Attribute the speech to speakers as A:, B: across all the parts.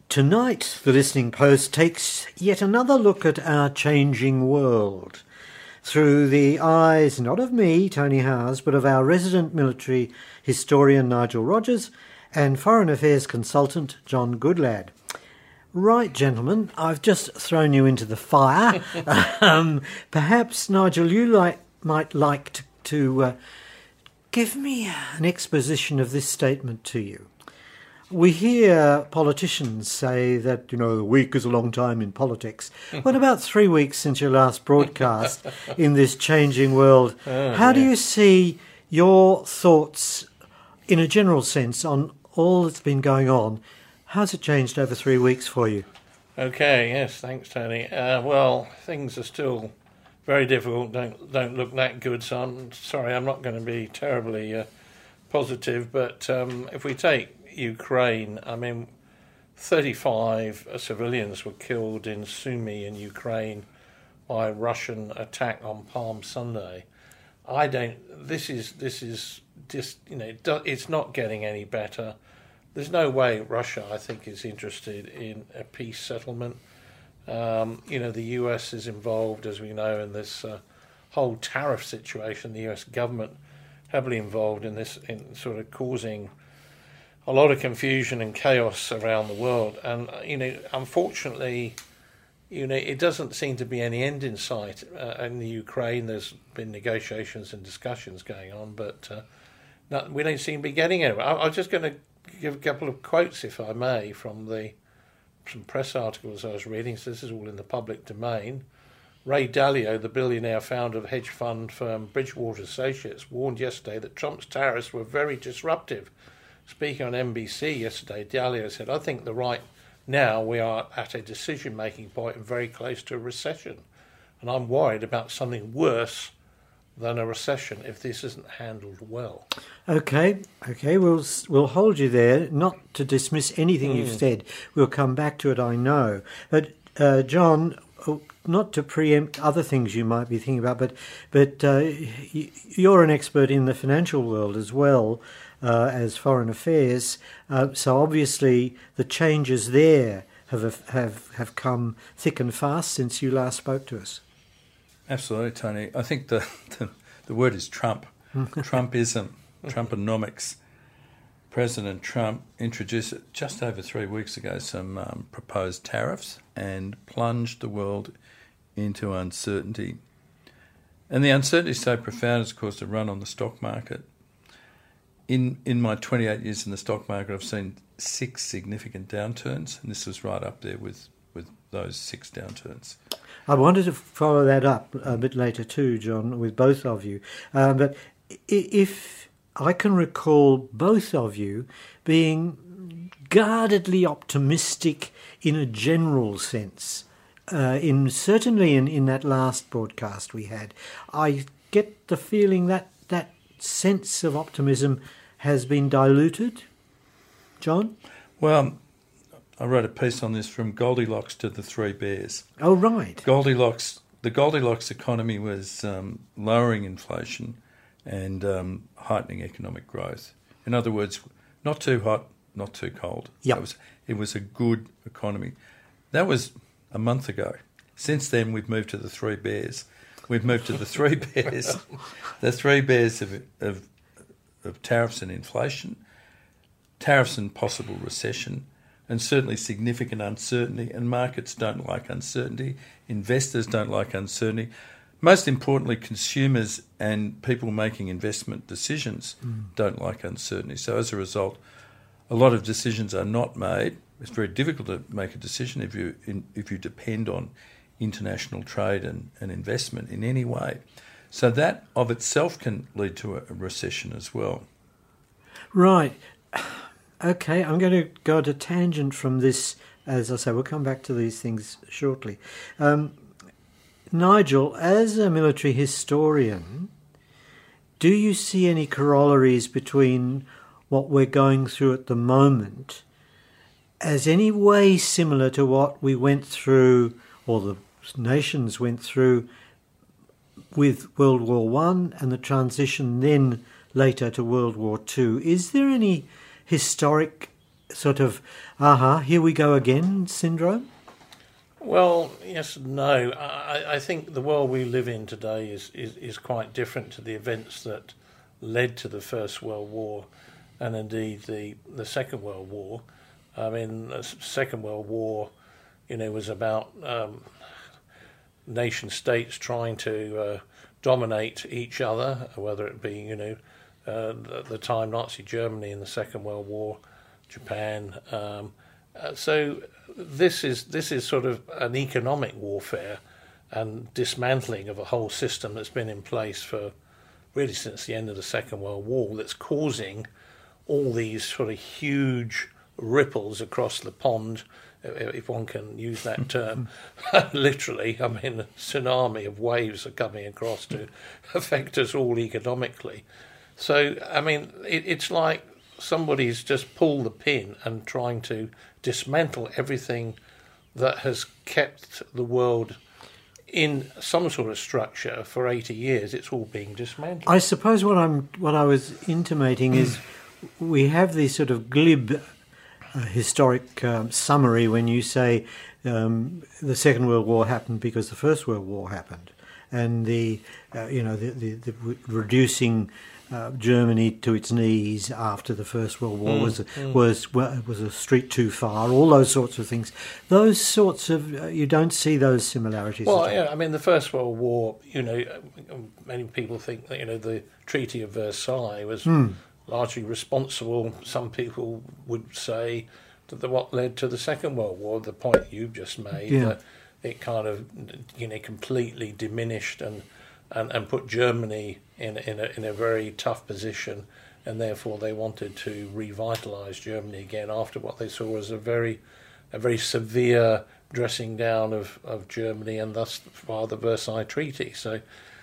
A: Tonight, the Listening Post takes yet another look at our changing world through the eyes not of me, Tony Howes, but of our resident military historian Nigel Rogers and Foreign Affairs consultant John Goodlad. Right, gentlemen, I've just thrown you into the fire. Perhaps, Nigel, you might like to give me an exposition of this statement to you. We hear politicians say that, a week is a long time in politics. What about 3 weeks since your last broadcast in this changing world? How do you see your thoughts, in a general sense, on all that's been going on? How's it changed over 3 weeks for you?
B: Okay, yes, thanks, Tony. Well, things are still very difficult, don't look that good, so I'm sorry, I'm not going to be terribly positive, but if we take Ukraine, 35 civilians were killed in Sumy in Ukraine by a Russian attack on Palm Sunday. This is just, it's not getting any better. There's no way Russia, I think, is interested in a peace settlement. The US is involved, as we know, in this whole tariff situation. The US government heavily involved in this, in sort of causing a lot of confusion and chaos around the world. And, unfortunately, it doesn't seem to be any end in sight. In the Ukraine, there's been negotiations and discussions going on, but we don't seem to be getting anywhere. I'm just going to give a couple of quotes, if I may, from some press articles I was reading. So this is all in the public domain. Ray Dalio, the billionaire founder of hedge fund firm Bridgewater Associates, warned yesterday that Trump's tariffs were very disruptive. Speaking on NBC yesterday, Dalio said, "I think right now we are at a decision-making point and very close to a recession. And I'm worried about something worse than a recession if this isn't handled well." Okay,
A: we'll hold you there, not to dismiss anything you've said. We'll come back to it, I know. But, John, not to preempt other things you might be thinking about, but you're an expert in the financial world as well, as Foreign Affairs. So obviously the changes there have come thick and fast since you last spoke to us.
C: Absolutely, Tony. I think the word is Trump. Trumpism, Trumponomics. President Trump introduced just over 3 weeks ago some proposed tariffs and plunged the world into uncertainty. And the uncertainty is so profound it's caused a run on the stock market. In my 28 years in the stock market, I've seen 6 significant downturns, and this was right up there with those 6 downturns.
A: I wanted to follow that up a bit later too, John, with both of you. But if I can recall both of you being guardedly optimistic in a general sense, certainly in that last broadcast we had, I get the feeling that that sense of optimism has been diluted. John?
C: Well, I wrote a piece on this, From Goldilocks to the Three Bears.
A: Oh, right.
C: The Goldilocks economy was lowering inflation and heightening economic growth. In other words, not too hot, not too cold.
A: Yep.
C: It was a good economy. That was a month ago. Since then, we've moved to the Three Bears. We've moved to the Three Bears. The Three Bears of tariffs and inflation, tariffs and possible recession, and certainly significant uncertainty, and markets don't like uncertainty. Investors don't like uncertainty. Most importantly, consumers and people making investment decisions don't like uncertainty. So as a result, a lot of decisions are not made. It's very difficult to make a decision if you depend on international trade and investment in any way. So that of itself can lead to a recession as well.
A: Right. Okay, I'm going to go at a tangent from this. As I say, we'll come back to these things shortly. Nigel, as a military historian, do you see any corollaries between what we're going through at the moment as any way similar to what we went through, or the nations went through, with World War I and the transition then later to World War II? Is there any historic sort of, here we go again syndrome?
B: Well, yes and no. I think the world we live in today is quite different to the events that led to the First World War and indeed the Second World War. I mean, the Second World War, was about nation states trying to dominate each other, whether it be, at the time Nazi Germany in the Second World War, Japan. So this is sort of an economic warfare and dismantling of a whole system that's been in place for really since the end of the Second World War, that's causing all these sort of huge ripples across the pond, if one can use that term. Literally, I mean, a tsunami of waves are coming across to affect us all economically. So, I mean, it's like somebody's just pulled the pin and trying to dismantle everything that has kept the world in some sort of structure for 80 years. It's all being dismantled.
A: I suppose what I was intimating is we have this sort of glib historic summary when you say the Second World War happened because the First World War happened, and the reducing Germany to its knees after the First World War was a street too far. All those sorts of things. Those sorts of you don't see those similarities.
B: Well, yeah, I mean the First World War. Many people think that the Treaty of Versailles was largely responsible. Some people would say that what led to the Second World War. The point you've just made, that it kind of completely diminished and put Germany in a very tough position, and therefore they wanted to revitalise Germany again after what they saw as a very severe dressing down of Germany, and thus via the Versailles Treaty. So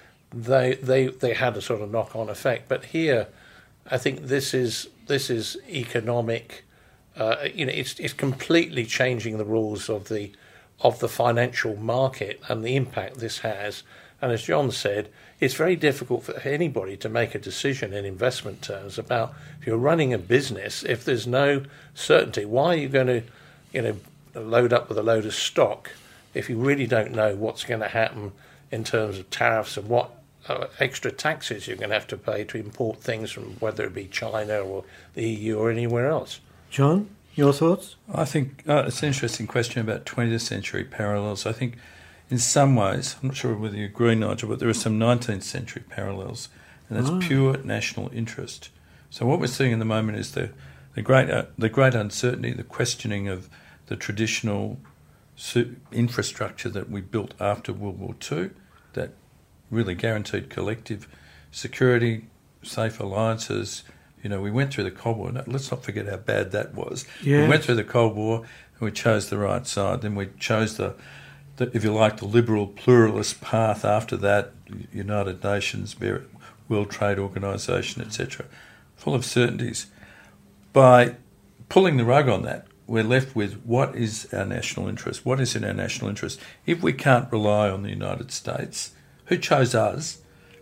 B: they had a sort of knock-on effect. But here, I think this is economic. It's completely changing the rules of the financial market and the impact this has. And as John said, it's very difficult for anybody to make a decision in investment terms about if you're running a business, if there's no certainty, why are you going to, load up with a load of stock if you really don't know what's going to happen in terms of tariffs and what extra taxes you're going to have to pay to import things from whether it be China or the EU or anywhere else.
A: John, your thoughts?
C: I think it's an interesting question about 20th century parallels. I think in some ways, I'm not sure whether you agree, Nigel, but there are some 19th century parallels, and that's pure national interest. So what we're seeing in the moment is the great uncertainty, the questioning of the traditional infrastructure that we built after World War II, that really guaranteed collective security, safe alliances. We went through the Cold War. Let's not forget how bad that was. Yeah. We went through the Cold War and we chose the right side. Then we chose the if you like, the liberal pluralist path after that, United Nations, World Trade Organisation, etc., full of certainties. By pulling the rug on that, we're left with what is our national interest? What is in our national interest? If we can't rely on the United States, who chose us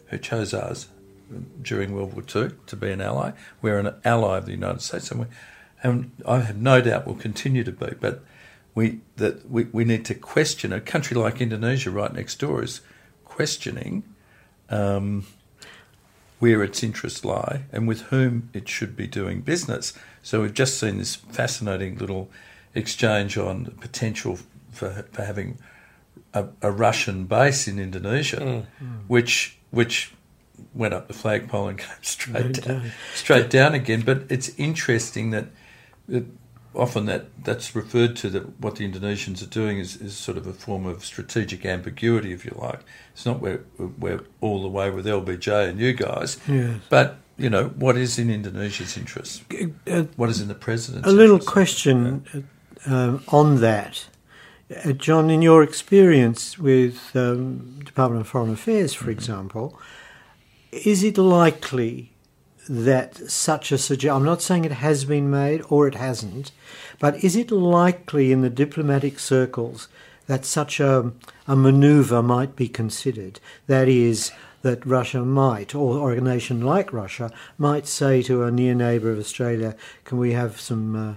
C: during World War II to be an ally? We're an ally of the United States, and I have no doubt will continue to be, but we need to question. A country like Indonesia right next door is questioning where its interests lie and with whom it should be doing business. So we've just seen this fascinating little exchange on the potential for having a Russian base in Indonesia, which went up the flagpole and came straight down again. But it's interesting that often that's referred to, that what the Indonesians are doing is sort of a form of strategic ambiguity, if you like. It's not we're all the way with LBJ and you guys, but what is in Indonesia's interest? What is in the president's interest?
A: A little question on that. John, in your experience with Department of Foreign Affairs, for example, is it likely that such a suggestion, I'm not saying it has been made or it hasn't, but is it likely in the diplomatic circles that such a manoeuvre might be considered? That is, that Russia might, or a nation like Russia, might say to a near neighbour of Australia, can we have some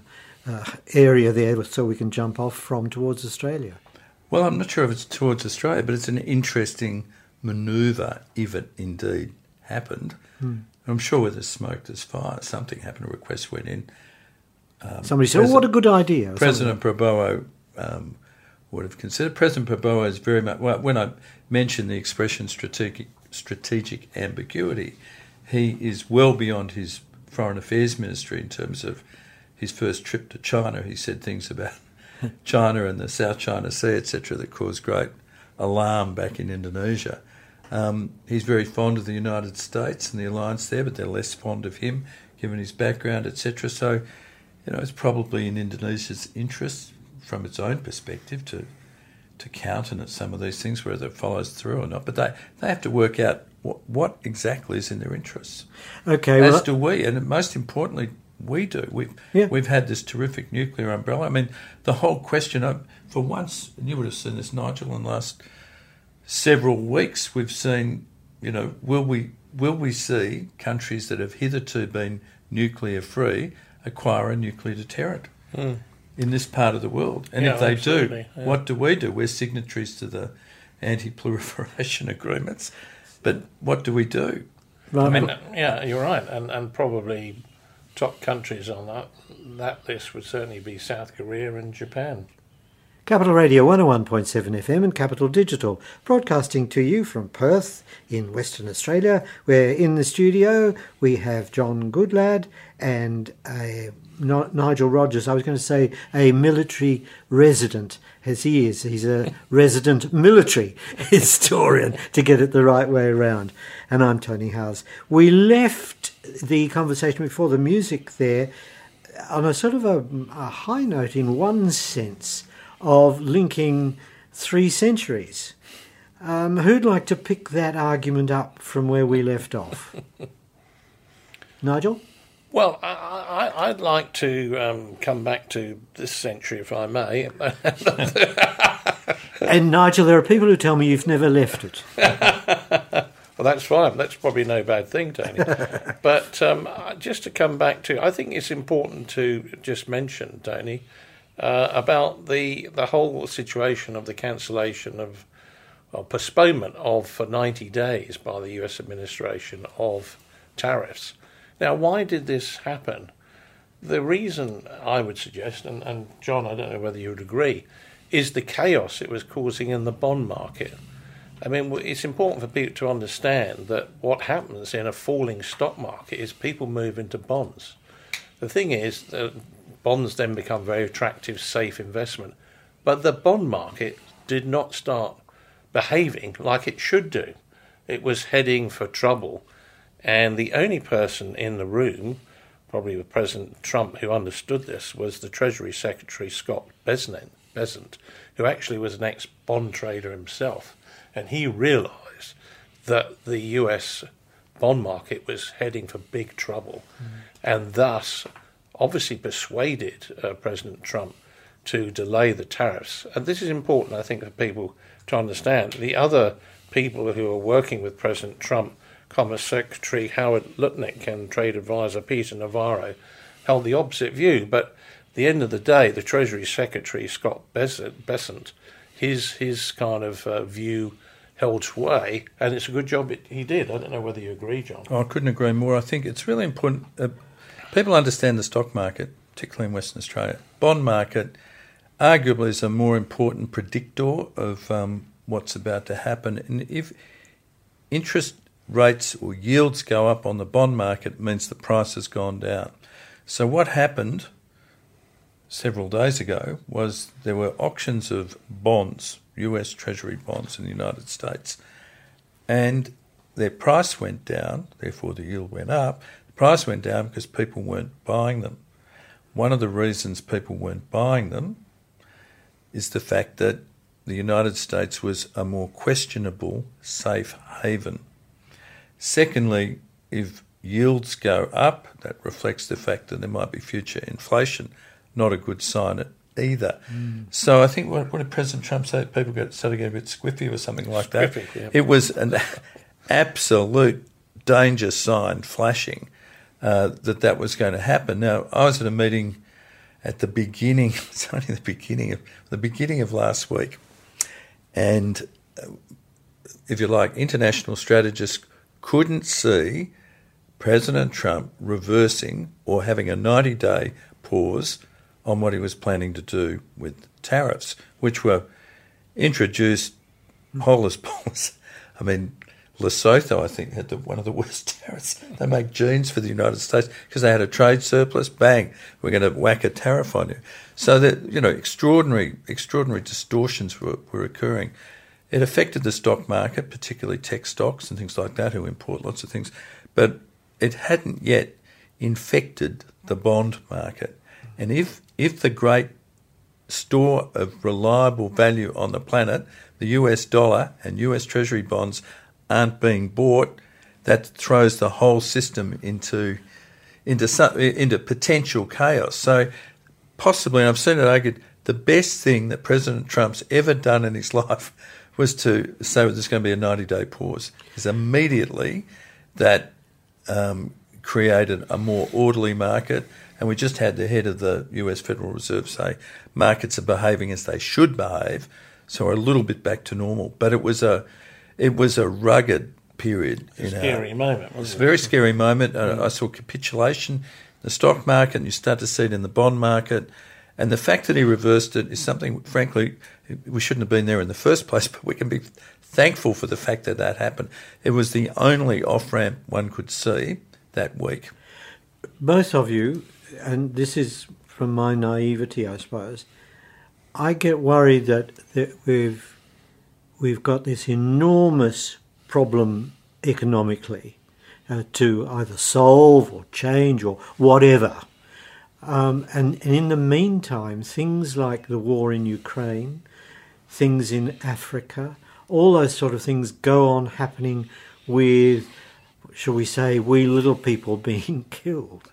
A: area there so we can jump off from towards Australia.
C: Well, I'm not sure if it's towards Australia, but it's an interesting manoeuvre if it indeed happened. I'm sure where there's smoke, there's fire. Something happened, a request went in.
A: Somebody said, what a good idea.
C: President Prabowo would have considered. President Prabowo is very much, well, when I mentioned the expression strategic ambiguity, he is well beyond his foreign affairs ministry in terms of his first trip to China. He said things about China and the South China Sea, etc., that caused great alarm back in Indonesia. He's very fond of the United States and the alliance there, but they're less fond of him, given his background, etc. So, it's probably in Indonesia's interest, from its own perspective, to countenance some of these things, whether it follows through or not. But they have to work out what exactly is in their interests.
A: Okay,
C: as do we, and most importantly, we do. We've had this terrific nuclear umbrella. I mean, the whole question, for once, and you would have seen this, Nigel, in the last several weeks, we've seen, will we see countries that have hitherto been nuclear free acquire a nuclear deterrent in this part of the world? And if they do, what do? We're signatories to the anti-proliferation agreements, but what do we do?
B: I mean, you're right, and probably top countries on that list would certainly be South Korea and Japan.
A: Capital Radio 101.7 FM and Capital Digital, broadcasting to you from Perth in Western Australia, where in the studio we have John Goodlad and Nigel Rogers. I was going to say a military resident, as he is. He's a resident military historian, to get it the right way around. And I'm Tony Howes. We left the conversation before the music there on a sort of a high note in one sense, of linking 3 centuries. Who'd like to pick that argument up from where we left off? Nigel?
B: Well, I'd like to come back to this century, if I may.
A: And Nigel, there are people who tell me you've never left it.
B: Well, that's fine. That's probably no bad thing, Tony. But just to come back to, I think it's important to just mention, Tony, about the whole situation of the cancellation of, or postponement of, for 90 days by the US administration of tariffs. Now, why did this happen? The reason, I would suggest, and John, I don't know whether you would agree, is the chaos it was causing in the bond market. I mean, it's important for people to understand that what happens in a falling stock market is people move into bonds. The thing is that bonds then become very attractive, safe investment. But the bond market did not start behaving like it should do. It was heading for trouble. And the only person in the room, probably with President Trump, who understood this was the Treasury Secretary, Scott Bessent, who actually was an ex-bond trader himself. And he realised that the US bond market was heading for big trouble. And thus obviously persuaded President Trump to delay the tariffs. And this is important, I think, for people to understand. The other people who are working with President Trump, Commerce Secretary Howard Lutnick and Trade Advisor Peter Navarro, held the opposite view. But at the end of the day, the Treasury Secretary, Scott Bessent, his kind of view held sway, and it's a good job he did. I don't know whether you agree, John.
C: I couldn't agree more. I think it's really important. People understand the stock market, particularly in Western Australia. Bond market arguably is a more important predictor of what's about to happen. And if interest rates or yields go up on the bond market, it means the price has gone down. So what happened several days ago was there were auctions of bonds, US Treasury bonds in the United States, and their price went down, therefore the yield went up. The price went down because people weren't buying them. One of the reasons people weren't buying them is the fact that the United States was a more questionable safe haven. Secondly, if yields go up, that reflects the fact that there might be future inflation. Not a good sign either. So I think, what did President Trump say? People started getting a bit squiffy or something like that.
B: Yeah.
C: It was an absolute danger sign flashing that was going to happen. Now, I was at a meeting at the beginning. It's only the beginning of last week, and if you like, international strategists couldn't see President Trump reversing or having a 90-day pause on what he was planning to do with tariffs, which were introduced whole as poles. I mean, Lesotho, I think, had one of the worst tariffs. They make jeans for the United States because they had a trade surplus. Bang, we're going to whack a tariff on you. So that, you know, extraordinary distortions were occurring. It affected the stock market, particularly tech stocks and things like that, who import lots of things. But it hadn't yet infected the bond market. And if the great store of reliable value on the planet, the US dollar and US Treasury bonds, aren't being bought, that throws the whole system into potential chaos. So possibly, and I've seen it argued, the best thing that President Trump's ever done in his life was to say there's going to be a 90-day pause. Because immediately that created a more orderly market, and we just had the head of the US Federal Reserve say markets are behaving as they should behave, so we're a little bit back to normal. But it was a rugged period.
B: A scary moment, wasn't it?
C: It's a very scary moment. I saw capitulation in the stock market, and you start to see it in the bond market. And the fact that he reversed it is something, frankly, we shouldn't have been there in the first place, but we can be thankful for the fact that that happened. It was the only off-ramp one could see that week.
A: Both of you, and this is from my naivety, I suppose, I get worried that we've got this enormous problem economically to either solve or change or whatever. And in the meantime, things like the war in Ukraine, things in Africa, all those sort of things go on happening with, shall we say, we little people being killed.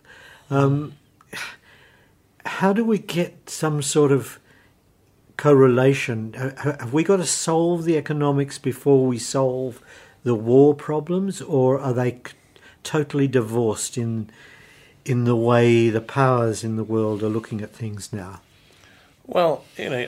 A: How do we get some sort of correlation? Have we got to solve the economics before we solve the war problems, or are they totally divorced in the way the powers in the world are looking at things now?
B: Well, you know,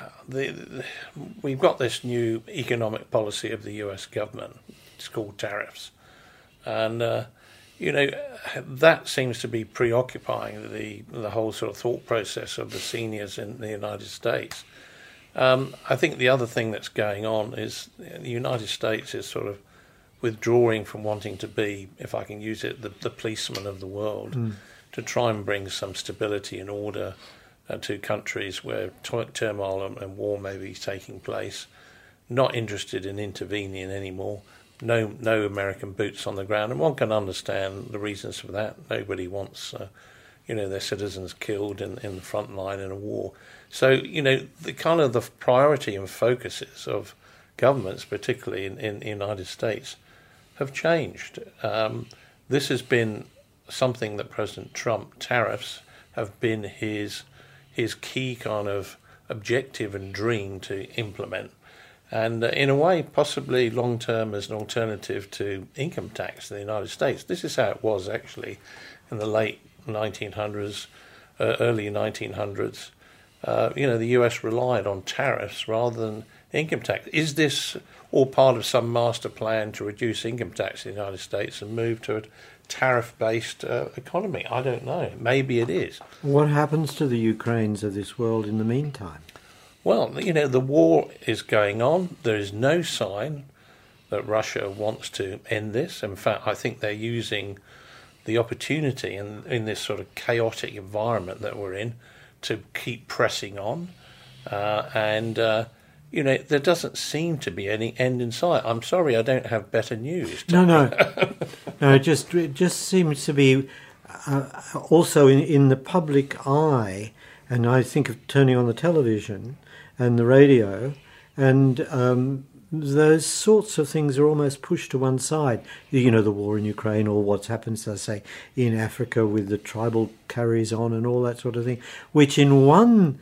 B: we've got this new economic policy of the US government. It's called tariffs. And, you know, that seems to be preoccupying the whole sort of thought process of the seniors in the United States. I think the other thing that's going on is the United States is sort of withdrawing from wanting to be, if I can use it, the policeman of the world, to try and bring some stability and order to countries where turmoil and war may be taking place. Not interested in intervening anymore. No American boots on the ground, and one can understand the reasons for that. Nobody wants, their citizens killed in the front line in a war. So, you know, the kind of the priority and focuses of governments, particularly in the United States, have changed. This has been something that President Trump, tariffs, have been his key kind of objective and dream to implement. And in a way, possibly long-term as an alternative to income tax in the United States. This is how it was actually in the late 1900s, early 1900s. The US relied on tariffs rather than income tax. Is this all part of some master plan to reduce income tax in the United States and move to a tariff-based economy? I don't know. Maybe it is.
A: What happens to the Ukraines of this world in the meantime?
B: Well, you know, the war is going on. There is no sign that Russia wants to end this. In fact, I think they're using the opportunity in this sort of chaotic environment that we're in to keep pressing on. There doesn't seem to be any end in sight. I'm sorry, I don't have better news.
A: No. It just seems to be also in the public eye, and I think of turning on the television and the radio, and those sorts of things are almost pushed to one side. You know, the war in Ukraine, or what's happened, so say, in Africa with the tribal carries on and all that sort of thing, which in one,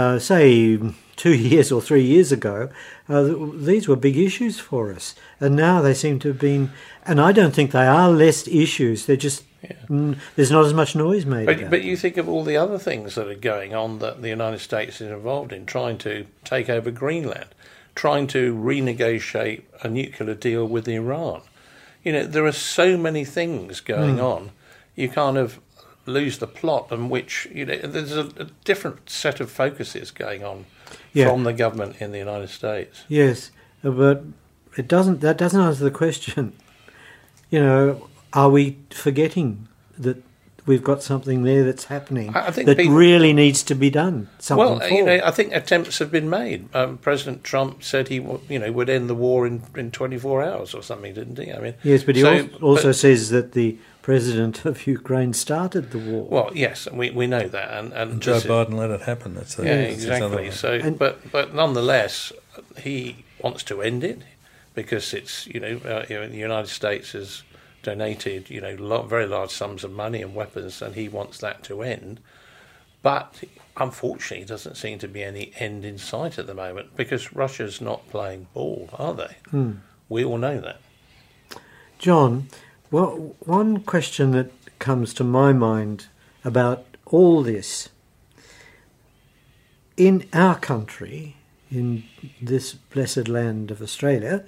A: 2 years or 3 years ago, these were big issues for us. And now they seem to have been, and I don't think they are less issues, they're just There's not as much noise made about
B: But
A: it.
B: you think of all the other things that are going on that the United States is involved in, trying to take over Greenland, trying to renegotiate a nuclear deal with Iran. There are so many things going on. You kind of lose the plot, and which there's a different set of focuses going on from the government in the United States.
A: Yes, but that doesn't answer the question. Are we forgetting that we've got something there that's happening
B: I think
A: that
B: people
A: really needs to be done?
B: I think attempts have been made. President Trump said he would end the war in 24 hours or something, didn't he?
A: Yes, but he also says that the president of Ukraine started the war.
B: Well, yes, we know that, and
C: Joe Biden let it happen. That's
B: exactly. So, but nonetheless, he wants to end it because it's the United States has donated very large sums of money and weapons, and he wants that to end. But unfortunately, there doesn't seem to be any end in sight at the moment because Russia's not playing ball, are they? We all know that.
A: John, well, one question that comes to my mind about all this, in our country, in this blessed land of Australia,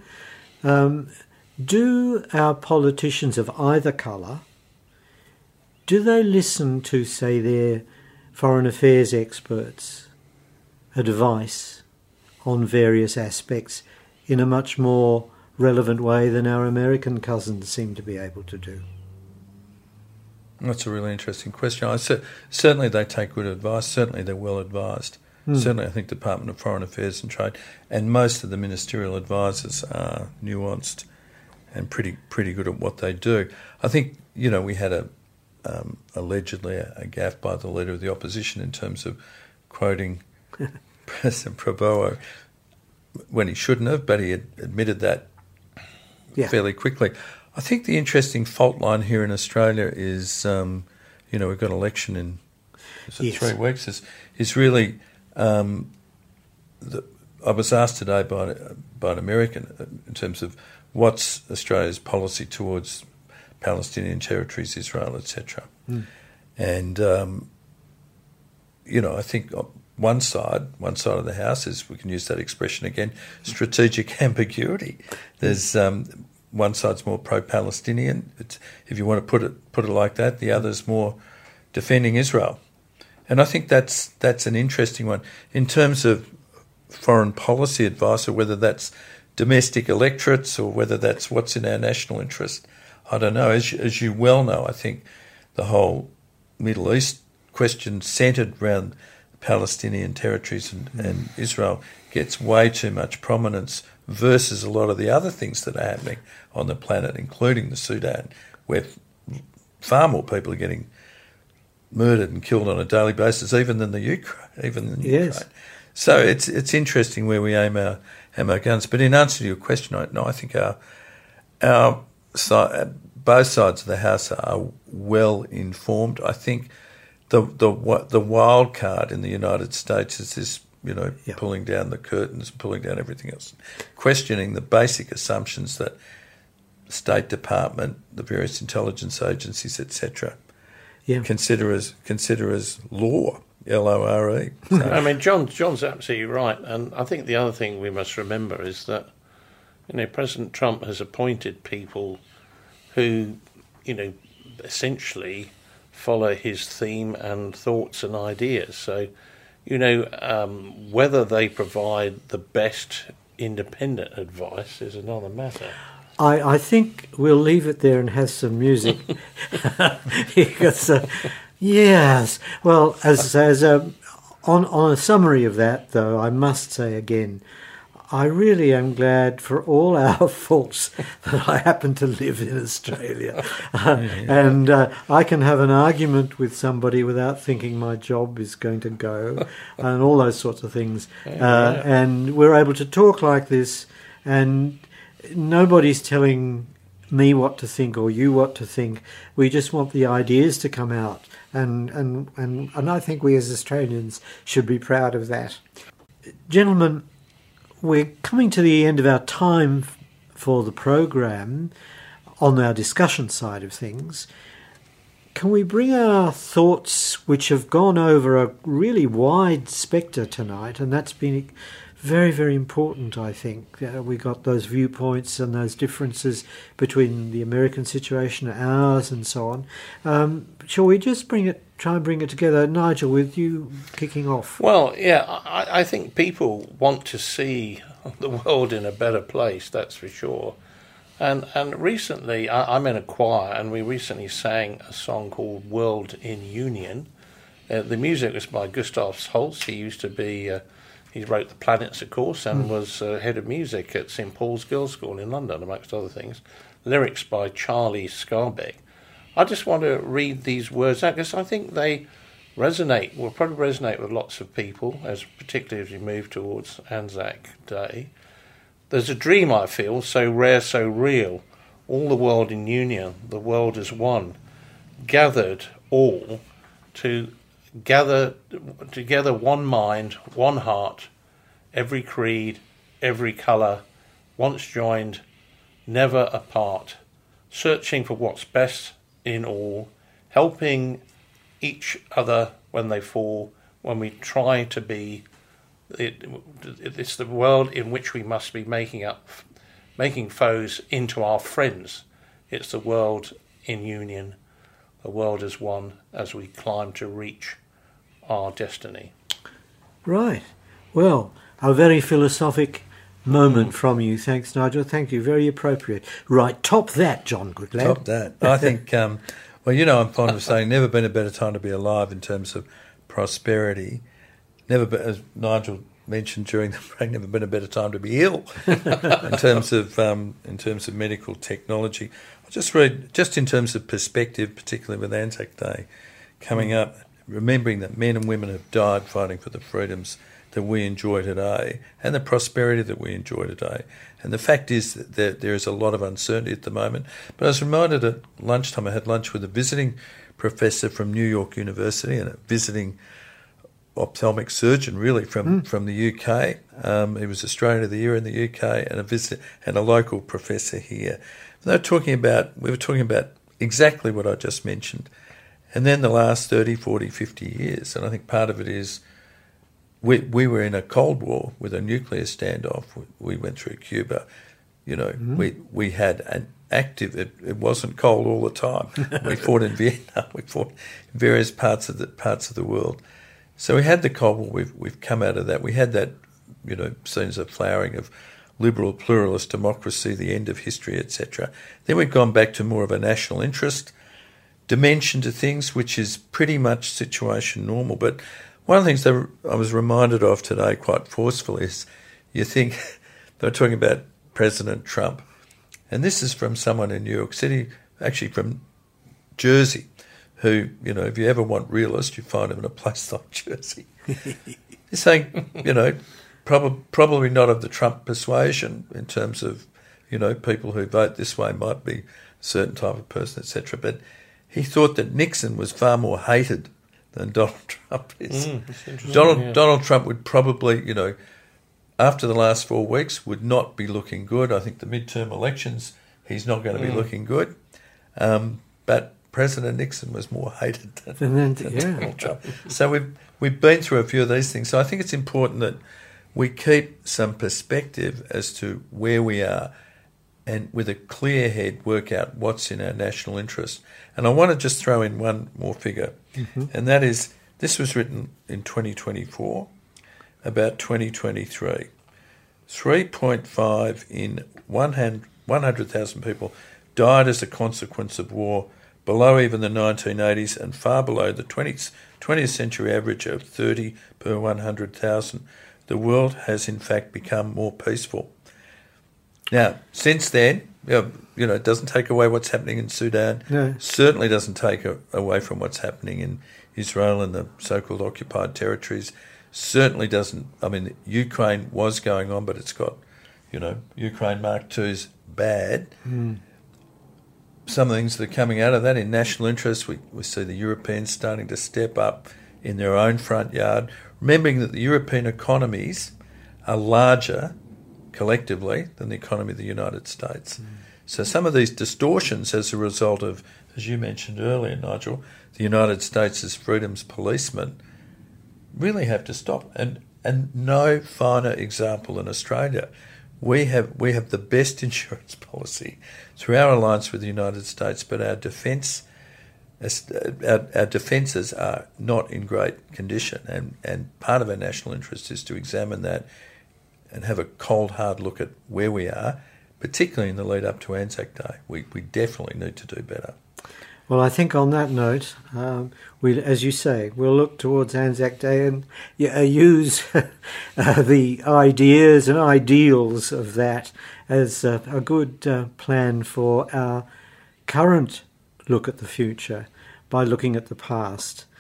A: do our politicians of either colour, do they listen to, say, their foreign affairs experts' advice on various aspects in a much more relevant way than our American cousins seem to be able to do?
C: That's a really interesting question. Certainly they take good advice. Certainly they're well advised. Certainly I think Department of Foreign Affairs and Trade and most of the ministerial advisors are nuanced and pretty good at what they do. I think, we had allegedly a gaffe by the Leader of the Opposition in terms of quoting President Prabowo when he shouldn't have, but he had admitted that fairly quickly. I think the interesting fault line here in Australia is, we've got an election in 3 weeks, is really... I was asked today by an American in terms of what's Australia's policy towards Palestinian territories, Israel, etc. And I think one side of the house is, we can use that expression again, strategic ambiguity. There's one side's more pro-Palestinian, if you want to put it like that. The other's more defending Israel. And I think that's an interesting one. In terms of foreign policy advice, or whether that's domestic electorates or whether that's what's in our national interest, I don't know. As you well know, I think the whole Middle East question centred around Palestinian territories and Israel gets way too much prominence versus a lot of the other things that are happening on the planet, including the Sudan, where far more people are getting murdered and killed on a daily basis, even than the Ukraine. So it's interesting where we aim our guns. But in answer to your question, I think our side, both sides of the house are well informed. I think the wild card in the United States is this, pulling down the curtains, pulling down everything else, questioning the basic assumptions that the State Department, the various intelligence agencies, etc., consider as law, LORE. So.
B: John's absolutely right, and I think the other thing we must remember is that President Trump has appointed people who essentially follow his theme and thoughts and ideas. So whether they provide the best independent advice is another matter.
A: I think we'll leave it there and have some music. Because, yes. Well, on a summary of that, though, I must say again, I really am glad, for all our faults, that I happen to live in Australia. And I can have an argument with somebody without thinking my job is going to go, and all those sorts of things. And we're able to talk like this, and nobody's telling me what to think or you what to think. We just want the ideas to come out, and I think we as Australians should be proud of that. Gentlemen, we're coming to the end of our time for the program on our discussion side of things. can we bring our thoughts, which have gone over a really wide spectre tonight, and that's been very, very important, I think. We got those viewpoints and those differences between the American situation, ours, and so on. Shall we just try and bring it together? Nigel, with you kicking off.
B: Well, yeah, I think people want to see the world in a better place, that's for sure. And recently, I'm in a choir, and we recently sang a song called World in Union. The music was by Gustav Holst. He used to be, he wrote The Planets, of course, and was head of music at St Paul's Girls' School in London, amongst other things. Lyrics by Charlie Scarbeck. I just want to read these words out, because I think they will probably resonate with lots of people, particularly as we move towards Anzac Day. There's a dream I feel, so rare, so real, all the world in union, the world as one, gathered all to gather together one mind, one heart, every creed, every colour, once joined, never apart, searching for what's best in all, helping each other when they fall, when we try to be. It's the world in which we must be making foes into our friends. It's the world in union, the world as one, as we climb to reach our destiny.
A: Right. Well, a very philosophic moment from you. Thanks, Nigel. Thank you. Very appropriate. Right. Top that, John Goodlad.
C: Top that. I think, well, you know, I'm fond of saying never been a better time to be alive in terms of prosperity. Never been, as Nigel mentioned during the break, never been a better time to be ill in terms of medical technology. I'll just read, just in terms of perspective, particularly with Anzac Day coming up, remembering that men and women have died fighting for the freedoms that we enjoy today and the prosperity that we enjoy today. And the fact is that there is a lot of uncertainty at the moment. But I was reminded at lunchtime, I had lunch with a visiting professor from New York University and a visiting ophthalmic surgeon, really, from the UK. He was Australian of the Year in the UK, and a local professor here. We were talking about exactly what I just mentioned. And then the last 30, 40, 50 years, and I think part of it is we were in a Cold War with a nuclear standoff. We went through Cuba. You know, we had an active. It wasn't cold all the time. We fought in Vietnam. We fought in various parts of the world. So we had the Cold War. We've come out of that. We had that, you know, seen as a flowering of liberal pluralist democracy, the end of history, etc. Then we've gone back to more of a national interest dimension to things, which is pretty much situation normal. But one of the things that I was reminded of today quite forcefully is you think they were talking about President Trump, and this is from someone in New York City, actually from Jersey, who, you know, if you ever want realists, you find them in a place like Jersey. He's saying, you know, probably not of the Trump persuasion in terms of, you know, people who vote this way might be a certain type of person, etc. But he thought that Nixon was far more hated than Donald Trump is. Donald Trump would probably, you know, after the last 4 weeks, would not be looking good. I think the midterm elections, he's not going to be looking good. But President Nixon was more hated than Donald Trump. So we've been through a few of these things. So I think it's important that we keep some perspective as to where we are and with a clear head work out what's in our national interest. And I want to just throw in one more figure, and that is, this was written in 2024, about 2023. 3.5 in 100,000 people died as a consequence of war, below even the 1980s and far below the 20th century average of 30 per 100,000. The world has in fact become more peaceful. Now, since then, you know, it doesn't take away what's happening in Sudan.
A: No.
C: Certainly doesn't take away from what's happening in Israel and the so-called occupied territories. Certainly doesn't. I mean, Ukraine was going on, but it's got, you know, Ukraine Mark II's bad. Some things that are coming out of that in national interest, we see the Europeans starting to step up in their own front yard, remembering that the European economies are larger collectively than the economy of the United States. So some of these distortions as a result of as you mentioned earlier, Nigel, the United States' freedoms policemen really have to stop. And no finer example than Australia. We have the best insurance policy through our alliance with the United States, but our defences are not in great condition. And part of our national interest is to examine that and have a cold, hard look at where we are, particularly in the lead up to Anzac Day. We definitely need to do better.
A: Well, I think on that note, as you say, we'll look towards Anzac Day and use the ideas and ideals of that as a good plan for our current look at the future by looking at the past.